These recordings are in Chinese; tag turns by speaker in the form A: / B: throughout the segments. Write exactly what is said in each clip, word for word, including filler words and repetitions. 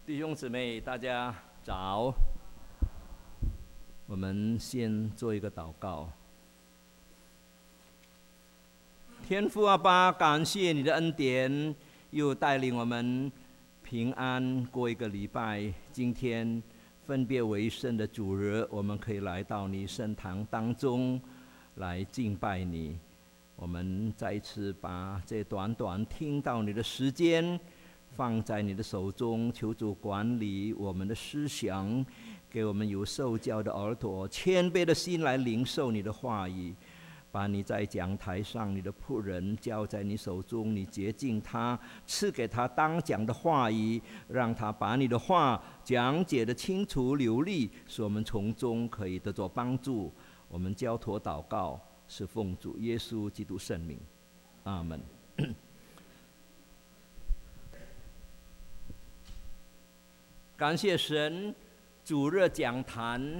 A: 弟兄姊妹，大家早。我们先做一个祷告。天父阿爸，感谢你的恩典，又带领我们平安过一个礼拜。今天分别为圣的主日，我们可以来到你圣堂当中来敬拜你。我们再一次把这短短听到你的时间放在你的手中，求主管理我们的思想，给我们有受教的耳朵，谦卑的心来领受你的话语。把你在讲台上你的仆人交在你手中，你洁净他，赐给他当讲的话语，让他把你的话讲解得清楚流利，使我们从中可以得着帮助。我们交托祷告，是奉主耶稣基督圣名，阿们。感谢神，主日讲坛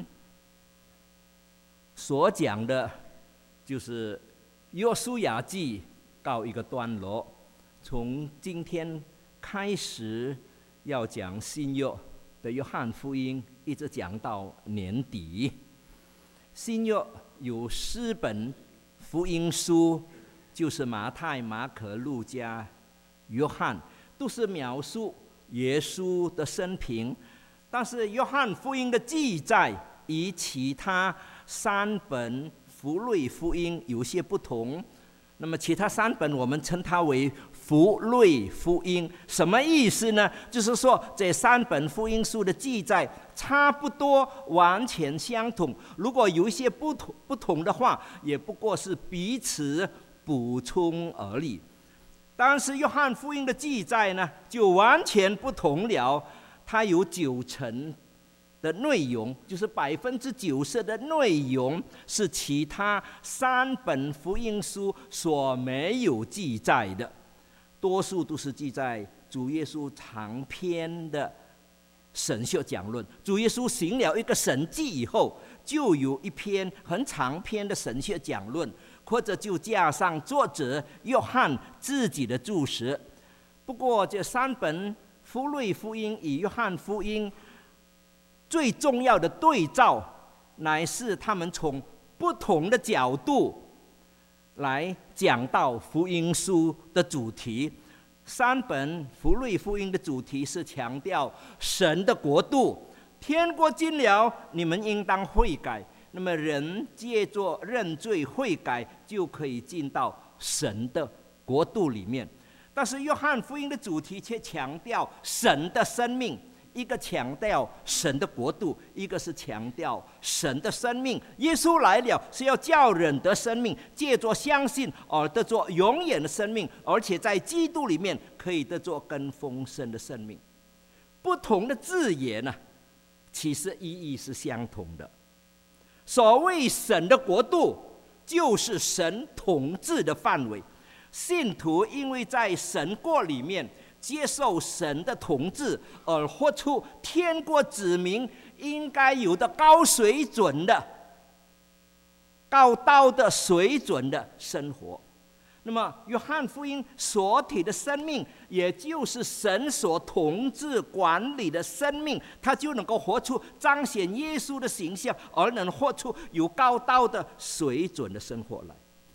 A: 所讲的就是约书亚记告一个段落，从今天开始要讲新约的约翰福音，一直讲到年底。新约有四本福音书，就是马太、马可、路加、约翰，都是描述耶稣的生平，但是约翰福音的记载与其他三本福类福音有些不同。那么其他三本我们称它为福类福音，什么意思呢？就是说这三本福音书的记载差不多完全相同，如果有一些不同不同的话，也不过是彼此补充而已。但是约翰福音的记载呢，就完全不同了。它有九成的内容，就是百分之九十的内容是其他三本福音书所没有记载的，多数都是记载主耶稣长篇的神学讲论。主耶稣行了一个神迹以后，就有一篇很长篇的神学讲论，或者就加上作者约翰自己的注释。不过这三本福类福音与约翰福音最重要的对照，乃是他们从不同的角度来讲到福音书的主题。三本福类福音的主题是强调神的国度，天国近了，你们应当悔改。那么人借着认罪悔改，就可以进到神的国度里面。但是约翰福音的主题却强调神的生命，一个强调神的国度，一个是强调神的生命。耶稣来了是要叫人得生命，借着相信而得着永远的生命，而且在基督里面可以得着更丰盛的生命。不同的字眼呢，其实意义是相同的。所谓神的国度，就是神统治的范围。信徒因为在神国里面接受神的统治，而活出天国子民应该有的高水准的、高道的水准的生活。那么约翰福音所提的生命，也就是神所统治管理的生命，他就能够活出彰显耶稣的形象，而能活出有高道的水准的生活来。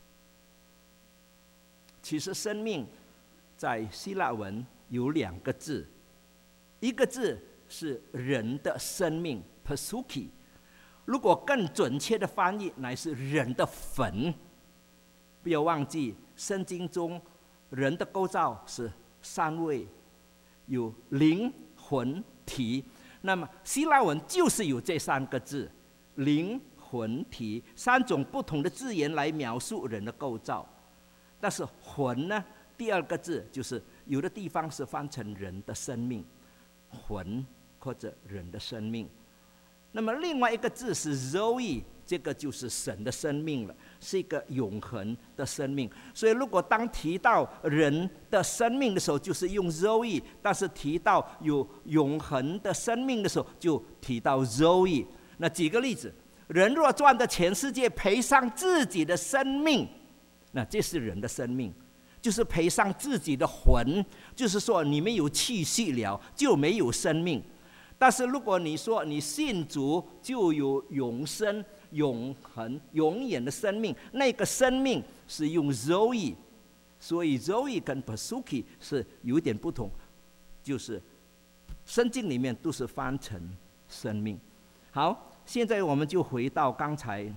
A: 其实生命在希腊文有两个字，一个字是人的生命 psyche， 如果更准确的翻译乃是人的魂。不要忘记圣经中人的构造是三位，有灵魂体。那么希腊文就是有这三个字，灵魂体，三种不同的字眼来描述人的构造。但是魂呢，第二个字就是有的地方是翻成人的生命，魂或者人的生命。那么另外一个字是 Zoe， 这个就是神的生命了，是一个永恒的生命。所以如果当提到人的生命的时候，就是用 Zoe， 但是提到有永恒的生命的时候，就提到 Zoe。 那举个例子，人若赚得全世界，赔上自己的生命，那这是人的生命。 就是赔上自己的魂，就是说你没有气息了，就没有生命。但是如果你说你信主就有永生、永恒、永远的生命，那个生命是用 Zoe， 所以 Zoe 跟 Pasuki 是有点不同，就是圣经里面都是翻成生命。好，现在我们就回到刚才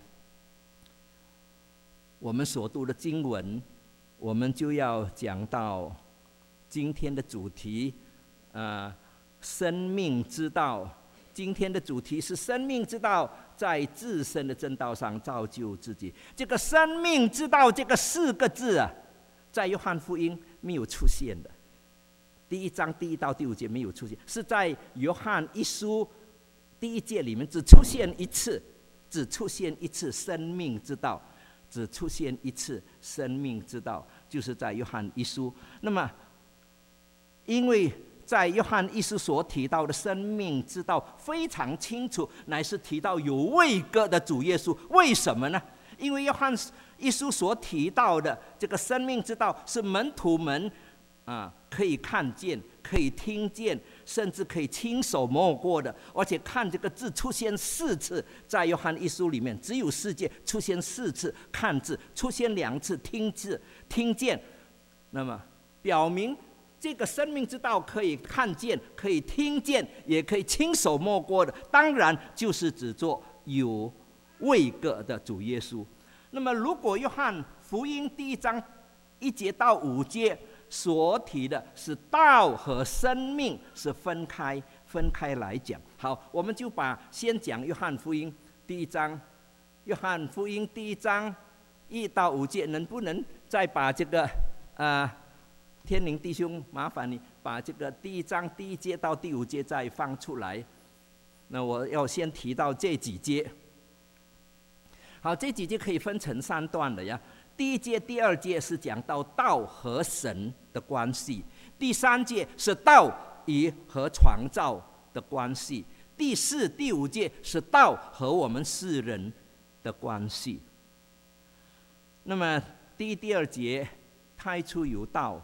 A: 我们所读的经文，我们就要讲到今天的主题，呃，生命之道。今天的主题是生命之道，在自身的正道上造就自己。这个生命之道这个四个字啊，在约翰福音没有出现的。第一章第一到第五节没有出现，是在约翰一书第一节里面只出现一次，只出现一次生命之道。只出现一次生命之道，就是在约翰一书。那么因为在约翰一书所提到的生命之道非常清楚，乃是提到有位格的主耶稣。为什么呢？因为约翰一书所提到的这个生命之道是门徒们啊可以看见、可以听见，甚至可以亲手摸过的。而且看这个字出现四次，在约翰一书里面只有世界出现四次看字，出现两次听字听见。那么表明这个生命之道可以看见、可以听见，也可以亲手摸过的，当然就是指作有位格的主耶稣。那么如果约翰福音第一章一节到五节所提的是道和生命是分开分开来讲。好，我们就把先讲约翰福音第一章。约翰福音第一章一到五节，能不能再把这个啊、呃，天灵弟兄，麻烦你把这个第一章第一节到第五节再放出来。那我要先提到这几节。好，这几节可以分成三段的呀。第一节、第二节是讲到道和神的关系，第三节是道与和创造的关系，第四、第五节是道和我们世人的关系。那么第一、第二节，太初有道，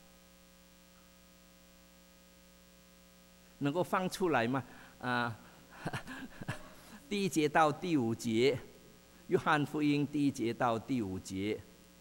A: 能够放出来吗？啊，第一节到第五节。约翰福音第一节到第五节，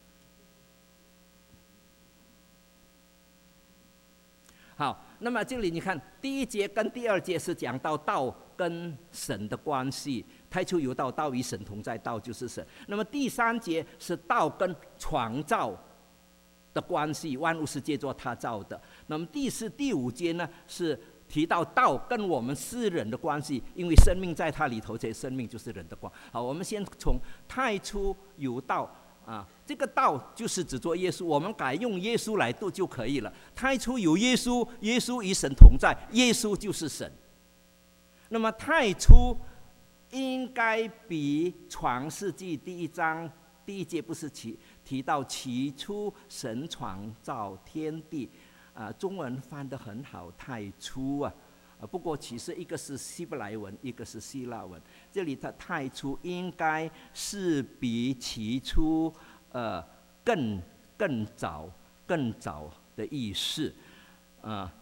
A: 好，那么这里你看，第一节跟第二节是讲到道跟神的关系，太初有道，道与神同在，道就是神。那么第三节是道跟创造的关系，万物是借着他造的。那么第四、第五节呢是提到道跟我们世人的关系，因为生命在它里头，这生命就是人的光。好，我们先从太初有道啊，这个道就是指作耶稣，我们改用耶稣来读就可以了。太初有耶稣，耶稣与神同在，耶稣就是神。那么太初应该比创世纪第一章第一节不是提提到起初神创造天地。啊，中文翻得很好，太初啊，啊，不过其实一个是希伯来文，一个是希腊文。这里的太初应该是比起初呃更更早、更早的意思啊。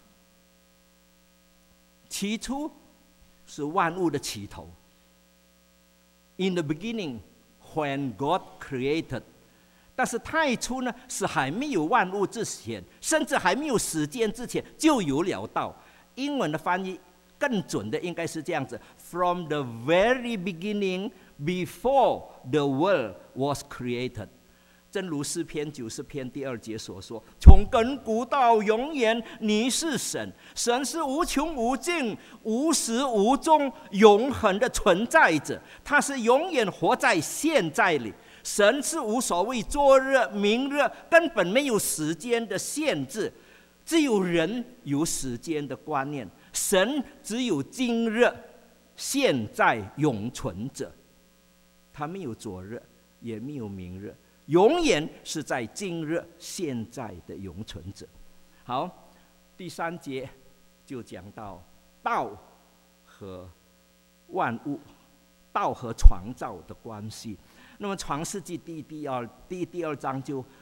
A: 起初是万物的起头。In the beginning, when God created. 但是太初呢，是还没有万物之前，甚至还没有时间之前就有了道。英文的翻译更准的应该是这样子 ：From the very beginning, before the world was created。正如诗篇九十篇第二节所说：“从亘古到永远，你是神，神是无穷无尽、无始无终、永恒的存在者，他是永远活在现在里。”神是无所谓昨日、明日，根本没有时间的限制，只有人有时间的观念。神只有今日、现在永存者，他没有昨日，也没有明日，永远是在今日、现在的永存者。好，第三节就讲到道和万物、道和创造的关系。那么创世纪第第二第第二章就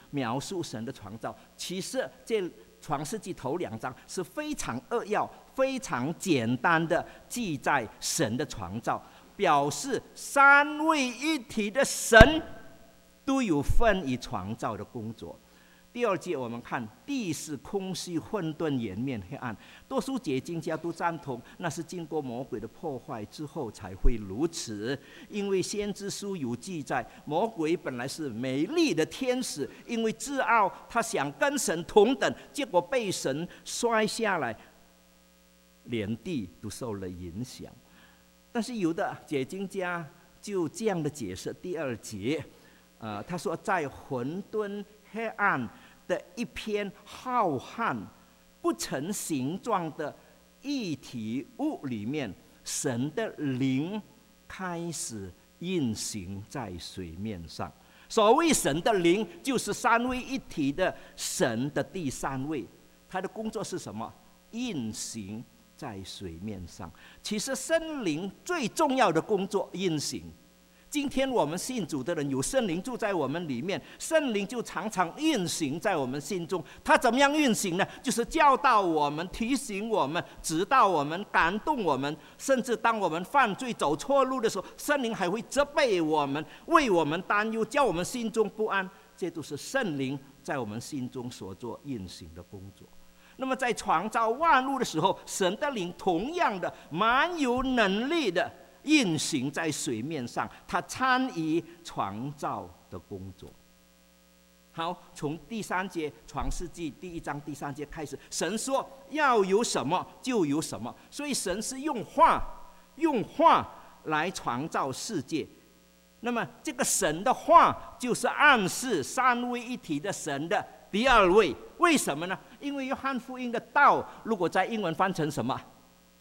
A: 描述神的创造。其实这创世纪头两章是非常扼要、非常简单的记载神的创造，表示三位一体的神都有份于创造的工作。第二节我们看，地是空虚混沌，掩面黑暗。多数解经家都赞同，那是经过魔鬼的破坏之后才会如此。因为先知书有记载，魔鬼本来是美丽的天使，因为自傲，他想跟神同等，结果被神摔下来，连地都受了影响。但是有的解经家就这样的解释第二节，呃，他说在混沌黑暗的一片浩瀚不成形状的一体物里面，神的灵开始运行在水面上。所谓神的灵，就是三位一体的神的第三位，他的工作是什么？运行在水面上。其实圣灵最重要的工作运行。今天我们信主的人有圣灵住在我们里面，圣灵就常常运行在我们心中。他怎么样运行呢？就是教导我们、提醒我们、指导我们、感动我们，甚至当我们犯罪走错路的时候，圣灵还会责备我们，为我们担忧，叫我们心中不安。这都是圣灵在我们心中所做运行的工作。那么在创造万物的时候，神的灵同样的蛮有能力的运行在水面上，他参与创造的工作。好，从第三节创世纪第一章第三节开始，神说要有什么就有什么，所以神是用话用话来创造世界。那么这个神的话就是暗示三位一体的神的第二位。为什么呢？因为约翰福音的道如果在英文翻成什么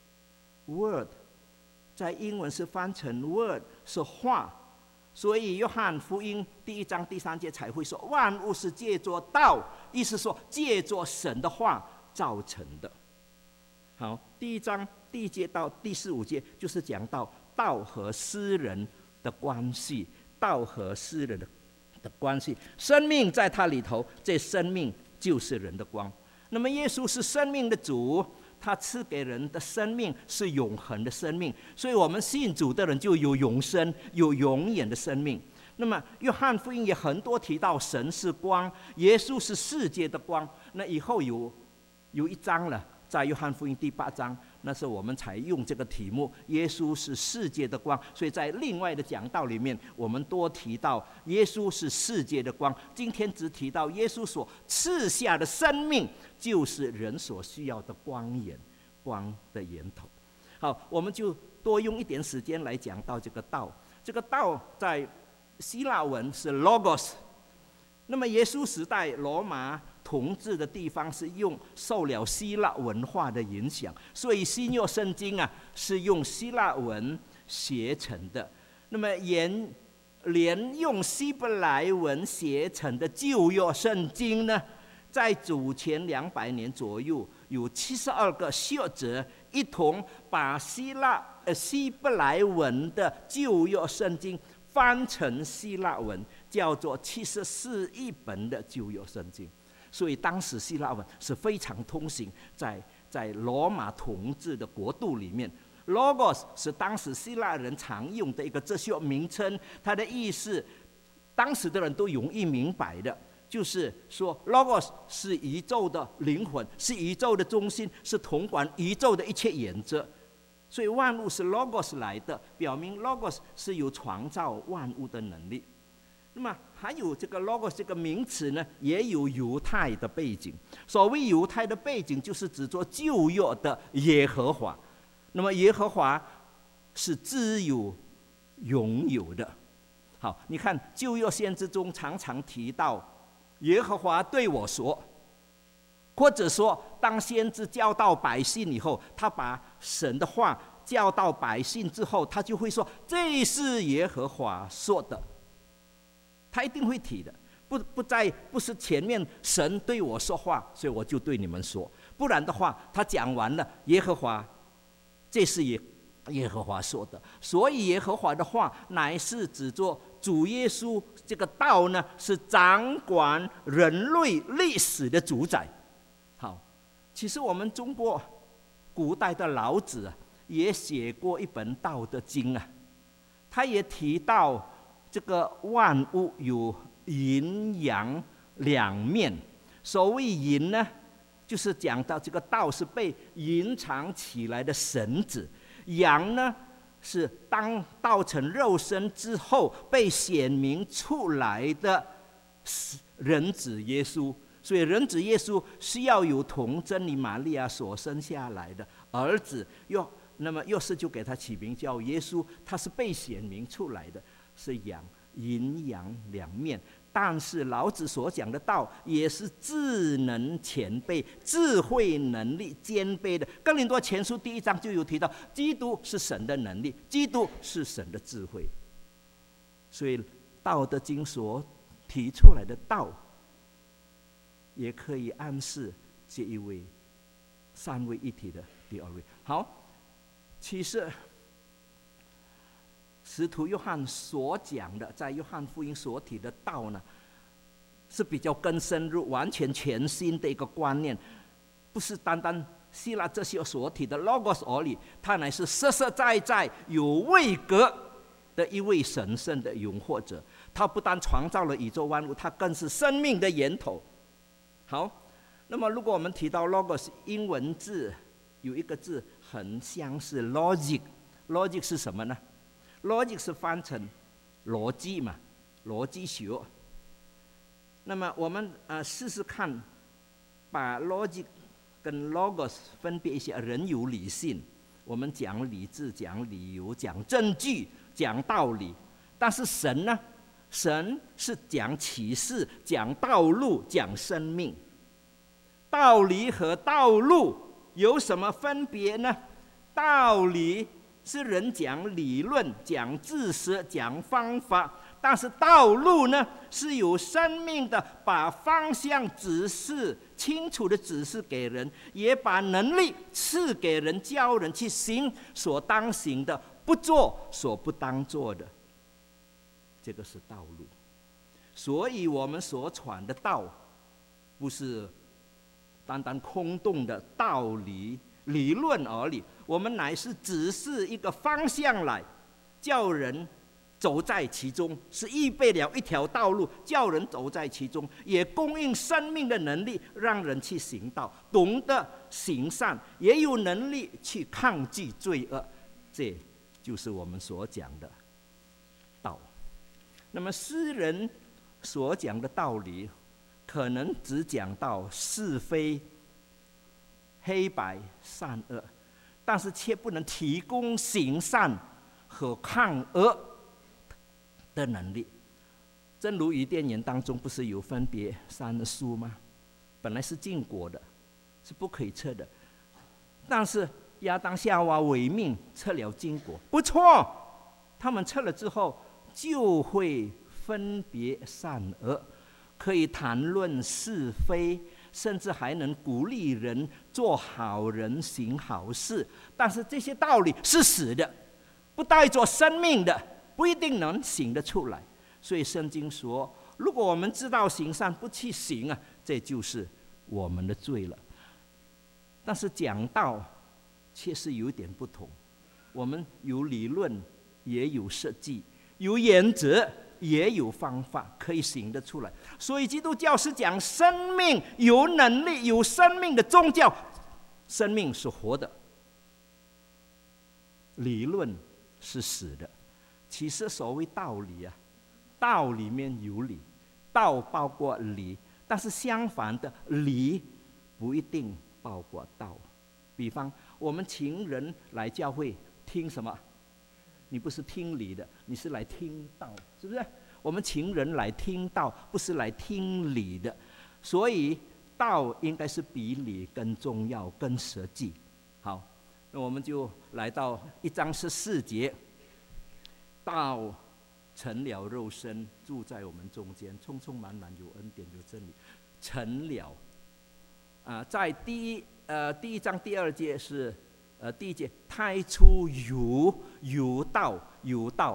A: word，在英文是翻成 word， 是话，所以约翰福音第一章第三节才会说万物是借着道，意思说借着神的话造成的。好，第一章第一节到第十五节就是讲到道和诗人的关系，道和诗人的的关系，生命在它里头，这生命就是人的光。那么耶稣是生命的主，他赐给人的生命是永恒的生命，所以我们信主的人就有永生，有永远的生命。那么约翰福音也很多提到神是光，耶稣是世界的光。那以后有有一章了，在约翰福音第八章，那时候我们才用这个题目，耶稣是世界的光。所以在另外的讲道里面，我们多提到耶稣是世界的光。今天只提到耶稣所赐下的生命，就是人所需要的光源，光的源头。好，我们就多用一点时间来讲到这个道。这个道在希腊文是 logos， 那么耶稣时代罗马统治的地方是用受了希腊文化的影响，所以新约圣经啊是用希腊文写成的。那么连连用希伯来文写成的旧约圣经呢，在主前两百年左右，有七十二个学者一同把希腊呃希伯来文的旧约圣经翻成希腊文，叫做七十四译本的旧约圣经。所以当时希腊文是非常通行，在在罗马统治的国度里面。Logos 是当时希腊人常用的一个哲学名称，它的意思当时的人都容易明白的，就是说 Logos 是宇宙的灵魂，是宇宙的中心，是统管宇宙的一切原则。所以万物是 Logos 来的，表明 Logos 是有创造万物的能力。那么还有这个 logos 这个名词呢，也有犹太的背景。所谓犹太的背景，就是指着旧约的耶和华。那么耶和华是自有永有的。好，你看旧约先知中常常提到耶和华对我说，或者说当先知教导百姓以后，他把神的话教导百姓之后，他就会说这是耶和华说的。他一定会提的，不不在不是前面神对我说话，所以我就对你们说，不然的话，他讲完了耶和华，这是耶耶和华说的，所以耶和华的话乃是指着主耶稣这个道呢，是掌管人类历史的主宰。好，其实我们中国古代的老子啊，也写过一本《道德经》啊，他也提到这个万物有阴阳两面。所谓阴呢，就是讲到这个道是被隐藏起来的神子；阳呢，是当道成肉身之后被显明出来的人子耶稣。所以人子耶稣是要有童真理玛利亚所生下来的儿子，又那么又是就给他起名叫耶稣，他是被显明出来的，是阳阴阳两面。但是老子所讲的道也是智能前辈、智慧能力兼备的。哥林多前书第一章就有提到，基督是神的能力，基督是神的智慧。所以《道德经》所提出来的道，也可以暗示这一位三位一体的第二位。好，其实使徒约翰所讲的，在约翰福音所提的道呢，是比较更深入、完全全新的一个观念，不是单单希腊哲学所提的 logos 而已，它乃是实实在在有位格的一位神圣的永活者。他不但创造了宇宙万物，他更是生命的源头。好，那么如果我们提到 logos 英文字，有一个字很相似 logic， logic 是什么呢？Logic 是翻成逻辑嘛，逻辑学。那么我们呃试试看，把 logic 跟 logos 分别一些。人有理性，我们讲理智、讲理由、讲证据、讲道理。但是神呢？神是讲启示、讲道路、讲生命。道理和道路有什么分别呢？道理是人讲理论、讲知识、讲方法，但是道路呢，是有生命的，把方向指示清楚的指示给人，也把能力赐给人，教人去行所当行的，不做所不当做的。这个是道路。所以我们所传的道，不是单单空洞的道理理论而已，我们乃是指示一个方向来，叫人走在其中，是预备了一条道路，叫人走在其中，也供应生命的能力，让人去行道，懂得行善，也有能力去抗拒罪恶。这就是我们所讲的道。那么诗人所讲的道理，可能只讲到是非、黑白、善恶，但是却不能提供行善和抗恶的能力。正如伊甸园当中不是有分别善树吗？本来是禁果的，是不可以吃的，但是亚当夏娃违命吃了禁果，不错，他们吃了之后就会分别善恶，可以谈论是非，甚至还能鼓励人做好人、行好事。但是这些道理是死的，不带着生命的，不一定能行得出来。所以圣经说，如果我们知道行善不去行啊，这就是我们的罪了。但是讲道却是有点不同，我们有理论，也有实际，有原则，也有方法，可以行得出来。所以基督教是讲生命，有能力、有生命的宗教。生命是活的，理论是死的。其实所谓道理啊，道里面有理，道包括理，但是相反的，理不一定包括道。比方我们请人来教会听什么？你不是听理的，你是来听道，是不是？我们请人来听道，不是来听理的。所以道应该是比理更重要、更实际。好，那我们就来到一章十四节，道成了肉身，住在我们中间，充充满满有恩典有真理。成了，啊、呃，在第一呃第一章第二节是。呃，第一节，太初有有道，有道，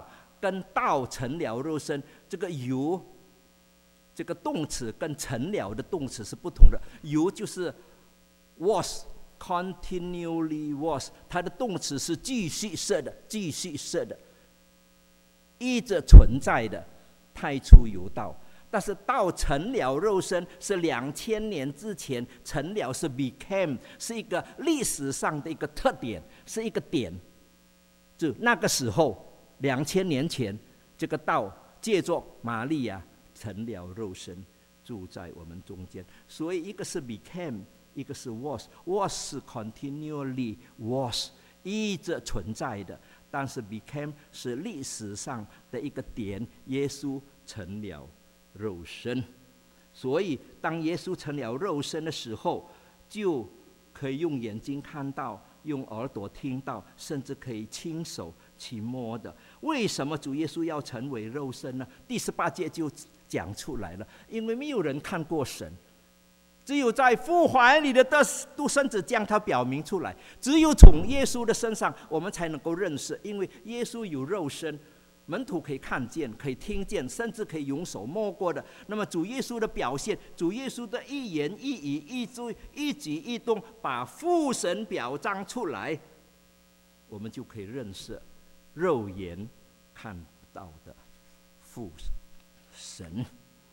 A: 跟道成了肉身，这个有这个动词跟成了的动词是不同的。有就是 was continually was， 它的动词是继续式的，继续式的，一直存在的，太初有道。但是道成了肉身是两千年之前，成了是 became， 是一个历史上的一个特点，是一个点。就那个时候，两千年前，这个道借着玛利亚成了肉身，住在我们中间。所以一个是 became， 一个是 was。was 是 continually was， 一直存在的，但是 became 是历史上的一个点，耶稣成了肉身。所以当耶稣成了肉身的时候，就可以用眼睛看到，用耳朵听到，甚至可以亲手去摸的。为什么主耶稣要成为肉身呢？第十八节就讲出来了，因为没有人看过神，只有在父怀里的独生子将他表明出来，只有从耶稣的身上我们才能够认识，因为耶稣有肉身，门徒可以看见，可以听见，甚至可以用手摸过的。那么主耶稣的表现，主耶稣的一言一语一举一举一动，把父神表彰出来，我们就可以认识肉眼看到的父神。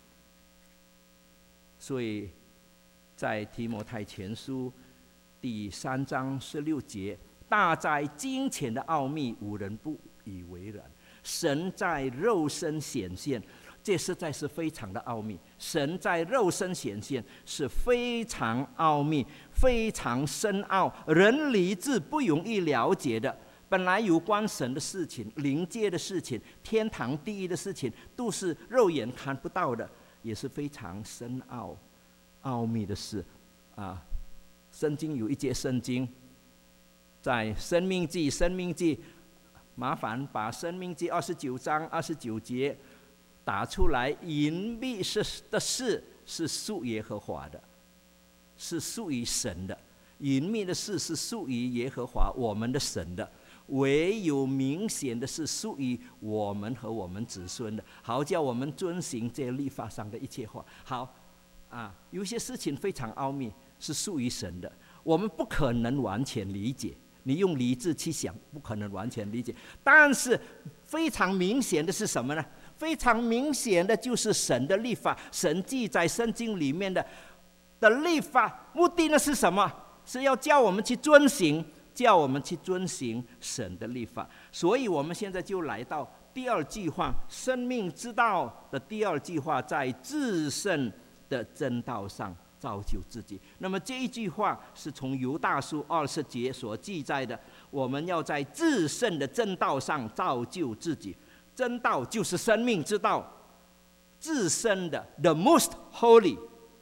A: 所以在提摩太前书第三章十六节，大在金钱的奥秘，无人不以为然。神在肉身显现，这实在是非常的奥秘。神在肉身显现是非常奥秘，非常深奥，人理智不容易了解的。本来有关神的事情、灵界的事情、天堂地狱的事情，都是肉眼看不到的，也是非常深奥、奥秘的事啊。圣经有一节圣经，在申命记，申命记。麻烦把《申命记》二十九章二十九节打出来。隐秘是的事是属耶和华的，是属于神的。隐秘的事是属于耶和华我们的神的，唯有明显的是属于我们和我们子孙的，好叫我们遵行这律法上的一切话。好啊，有些事情非常奥秘，是属于神的，我们不可能完全理解。你用理智去想，不可能完全理解。但是非常明显的是什么呢？非常明显的就是神的律法，神记在圣经里面的的律法，目的呢是什么？是要叫我们去遵行，叫我们去遵行神的律法。所以我们现在就来到第二句话，生命之道的第二句话，在至圣的真道上造就自己。那么这一句话是从犹大书二十节所记载的，我们要在至圣的真道上造就自己。真道就是生命之道，至圣的 the most holy。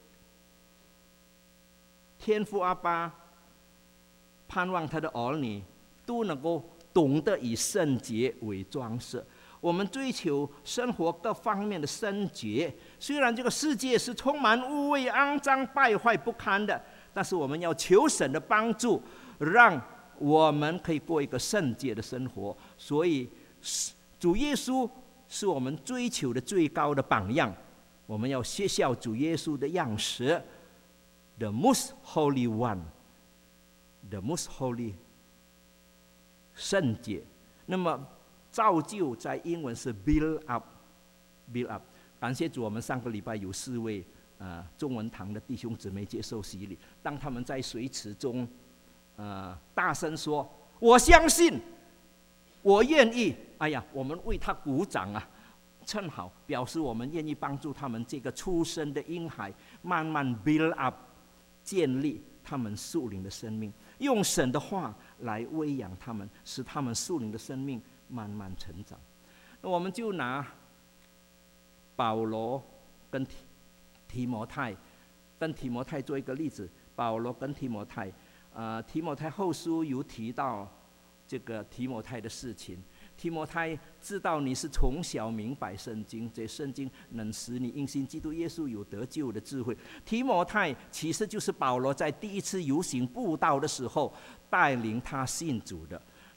A: 天父阿爸盼望他的儿女都能够懂得以圣洁为装饰。我们追求生活各方面的圣洁，虽然这个世界是充满污秽、肮脏、败坏不堪的，但是我们要求神的帮助，让我们可以过一个圣洁的生活。所以主耶稣是我们追求的最高的榜样，我们要学效主耶稣的样式， The most holy one， The most holy， 圣洁。那么造就在英文是 build up， build up。感谢主，我们上个礼拜有四位呃中文堂的弟兄姊妹接受洗礼，当他们在水池中呃大声说：“我相信，我愿意。”哎呀，我们为他鼓掌啊！正好表示我们愿意帮助他们这个出生的婴孩慢慢 build up， 建立他们属灵的生命，用神的话来喂养他们，使他们属灵的生命慢慢成长。那我们就拿保罗跟提提摩太，跟提摩太做一个例子。保罗跟提摩太，呃，提摩太后书有提到这个提摩太的事情。提摩太知道你是从小明白圣经，这圣经能使你因信基督耶稣有得救的智慧。提摩太其实就是保罗在第一次游行布道的时候带领他信主的。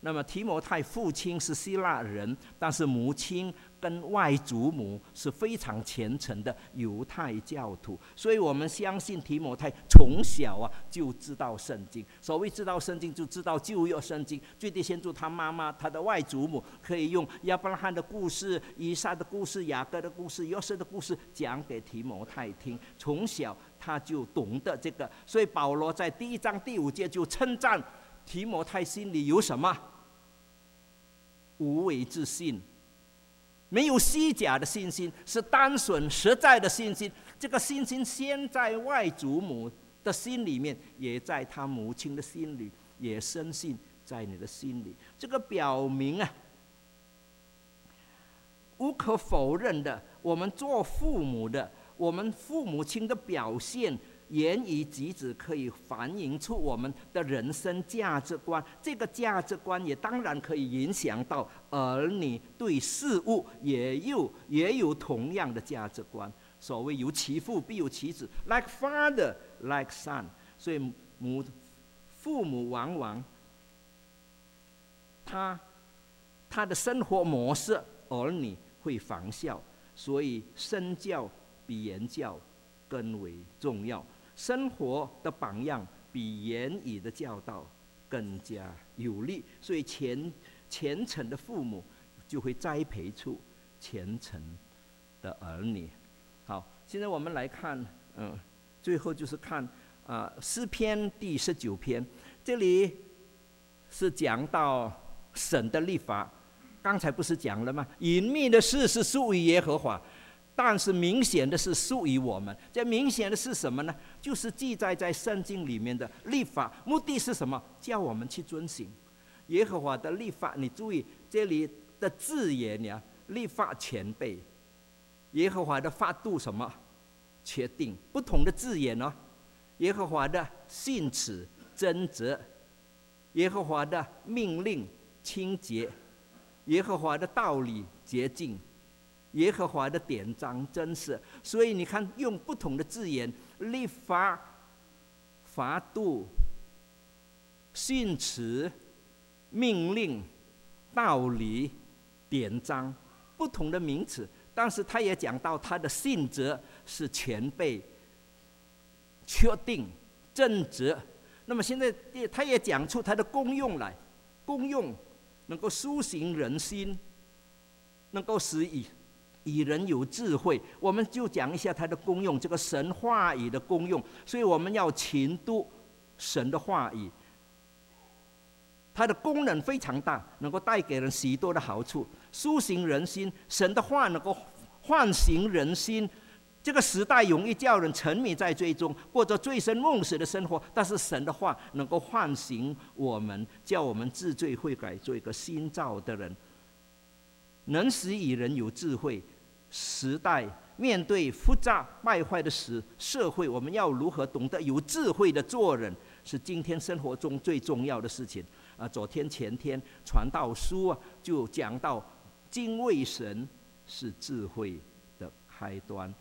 A: 那么提摩太父亲是希腊人，但是母亲跟外祖母是非常虔诚的犹太教徒，所以我们相信提摩太从小啊就知道圣经。所谓知道圣经，就知道旧约圣经。最低限度他妈妈、他的外祖母可以用亚伯拉罕的故事、以撒的故事、雅各的故事、约瑟的故事讲给提摩太听。从小他就懂得这个，所以保罗在第一章第五节就称赞提摩太心里有什么？无为之信，没有虚假的信心，是单纯实在的信心。这个信心先在外祖母的心里面，也在他母亲的心里，也深信在你的心里。这个表明啊，无可否认的，我们做父母的，我们父母亲的表现，言语举止可以反映出我们的人生价值观。这个价值观也当然可以影响到儿女对事物也有也有同样的价值观。所谓有其父必有其子 ，like father, like son。所以母父母往往他他的生活模式，儿女会仿效。所以身教比言教更为重要。生活的榜样比言语的教导更加有力，所以虔虔诚的父母就会栽培出虔诚的儿女。好，现在我们来看，嗯，最后就是看啊、呃、诗篇第十九篇，这里是讲到神的律法。刚才不是讲了吗？隐秘的事是属于耶和华。但是明显的是属于我们，这明显的是什么呢？就是记载在圣经里面的律法，目的是什么？叫我们去遵行耶和华的律法。你注意这里的字眼呀，律法全备，耶和华的法度什么？确定，不同的字眼哦。耶和华的信实真则，耶和华的命令清洁，耶和华的道理洁净，耶和华的典章真实。所以你看，用不同的字眼，律法、法度、训词、命令、道理、典章，不同的名词，但是他也讲到他的性质是全备、确定、正直。那么现在他也讲出他的功用来，功用能够苏醒人心，能够使以以人有智慧。我们就讲一下它的功用，这个神话语的功用。所以我们要勤读神的话语，它的功能非常大，能够带给人许多的好处，苏醒人心。神的话能够唤醒人心。这个时代容易叫人沉迷在罪中，过着醉生梦死的生活，但是神的话能够唤醒我们，叫我们治罪悔改，做一个新造的人，能使以人有智慧。时代面对复杂败坏的时社会，我们要如何懂得有智慧的做人，是今天生活中最重要的事情。啊，昨天前天传道书啊，就讲到敬畏神是智慧的开端。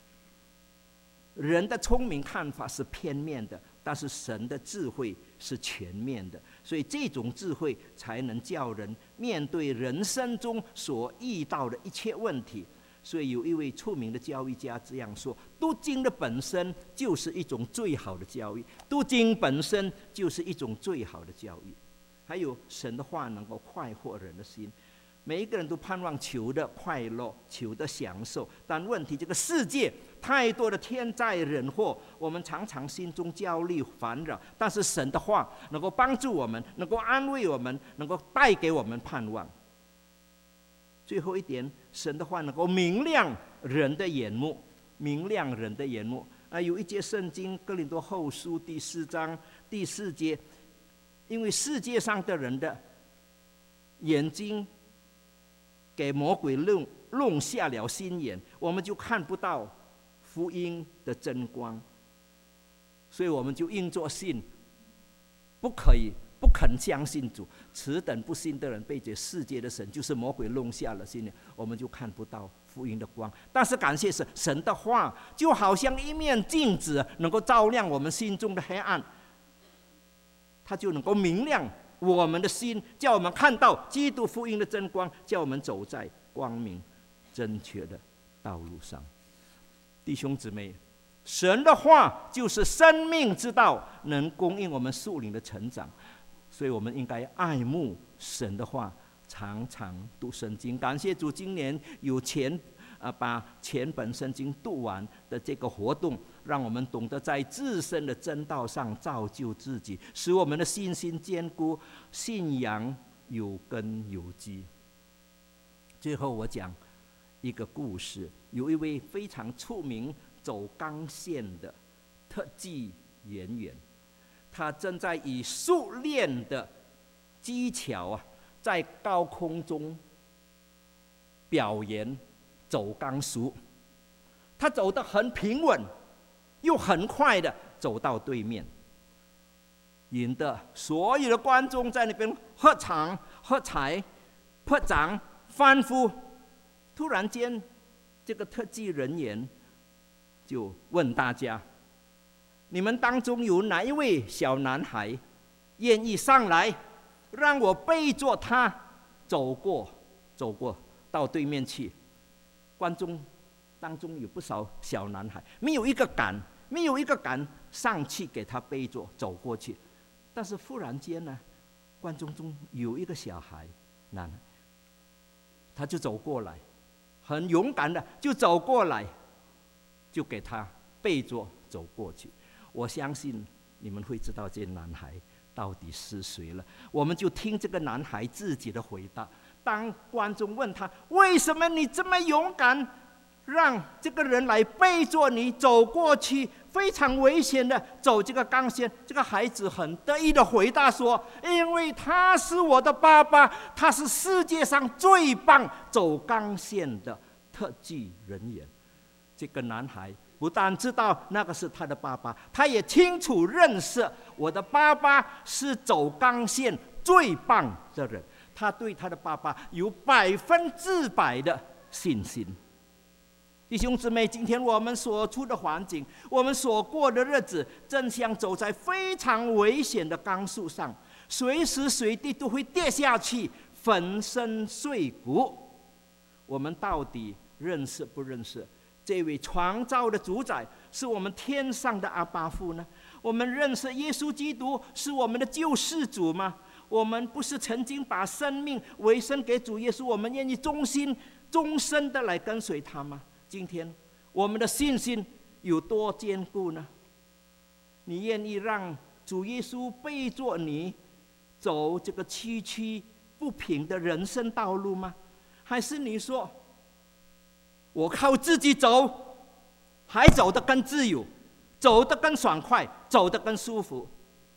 A: 人的聪明看法是片面的，但是神的智慧是全面的，所以这种智慧才能叫人面对人生中所遇到的一切问题。所以有一位出名的教育家这样说：读经的本身就是一种最好的教育，读经本身就是一种最好的教育。还有神的话能够快活人的心，每一个人都盼望求的快乐，求的享受，但问题这个世界太多的天灾人祸，我们常常心中焦虑烦扰。但是神的话能够帮助我们，能够安慰我们，能够带给我们盼望。最后一点，神的话能够明亮人的眼目，明亮人的眼目。啊，有一节圣经哥林多后书第四章第四节，因为世界上的人的眼睛给魔鬼弄弄瞎了心眼，我们就看不到福音的真光，所以我们就硬着信，不可以不肯相信主。此等不信的人被这世界的神，就是魔鬼弄瞎了心眼，我们就看不到福音的光。但是感谢神，神的话就好像一面镜子，能够照亮我们心中的黑暗，它就能够明亮我们的心，叫我们看到基督福音的真光，叫我们走在光明正确的道路上。弟兄姊妹，神的话就是生命之道，能供应我们属灵的成长，所以我们应该爱慕神的话，常常读圣经。感谢主，今年有前呃把全本圣经读完的这个活动，让我们懂得在自身的真道上造就自己，使我们的信心坚固，信仰有根有基。最后我讲一个故事，有一位非常出名走钢线的特技演员，他正在以熟练的技巧啊，在高空中表演走钢术。他走得很平稳，又很快的走到对面，引得所有的观众在那边喝彩、喝彩、拍掌、欢呼。突然间，这个特技人员就问大家：你们当中有哪一位小男孩愿意上来，让我背着他走过走过到对面去？观众当中有不少小男孩，没有一个敢，没有一个敢上去给他背着走过去。但是忽然间呢，观众中有一个小孩男孩，他就走过来，很勇敢的就走过来，就给他背着走过去。我相信你们会知道这男孩到底是谁了。我们就听这个男孩自己的回答。当观众问他为什么你这么勇敢，让这个人来背着你走过去，非常危险的走这个钢线，这个孩子很得意的回答说：因为他是我的爸爸，他是世界上最棒走钢线的特技人员。这个男孩不但知道那个是他的爸爸，他也清楚认识我的爸爸是走钢线最棒的人，他对他的爸爸有百分之百的信心。弟兄姊妹，今天我们所处的环境，我们所过的日子，正像走在非常危险的钢树上，随时随地都会跌下去，粉身碎骨。我们到底认识不认识这位创造的主宰是我们天上的阿爸父呢？我们认识耶稣基督是我们的救世主吗？我们不是曾经把生命委身给主耶稣，我们愿意忠心终身的来跟随他吗？今天我们的信心有多坚固呢？你愿意让主耶稣背着你走这个崎岖不平的人生道路吗？还是你说我靠自己走，还走得更自由，走得更爽快，走得更舒服？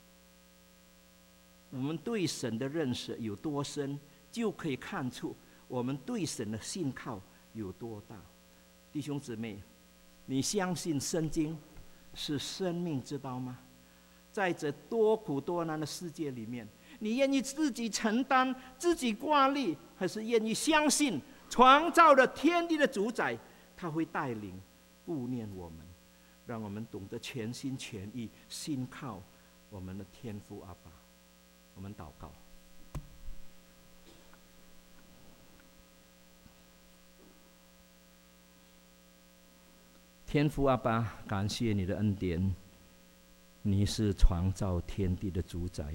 A: 我们对神的认识有多深，就可以看出我们对神的信靠有多大。弟兄姊妹，你相信圣经是生命之道吗？在这多苦多难的世界里面，你愿意自己承担、自己挂虑，还是愿意相信创造了天地的主宰，他会带领顾念我们，让我们懂得全心全意信靠我们的天父阿爸？我们祷告。天父阿爸，感谢你的恩典，你是创造天地的主宰，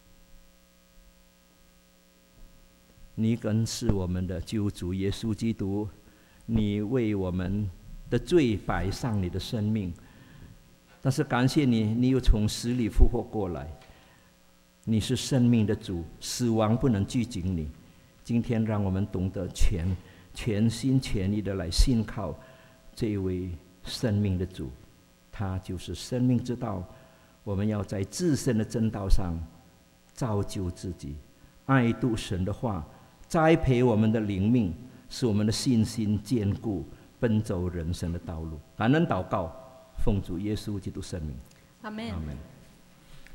A: 你更是我们的救主耶稣基督，你为我们的罪摆上你的生命，但是感谢你，你又从死里复活过来，你是生命的主，死亡不能拘谨你。今天让我们懂得全全心全意的来信靠这位生命的主，他就是生命之道。我们要在自身的正道上造就自己，爱读神的话，栽培我们的灵命，使我们的信心坚固，奔走人生的道路。感恩祷告，奉主耶稣基督圣名，
B: 阿们。
A: 阿们。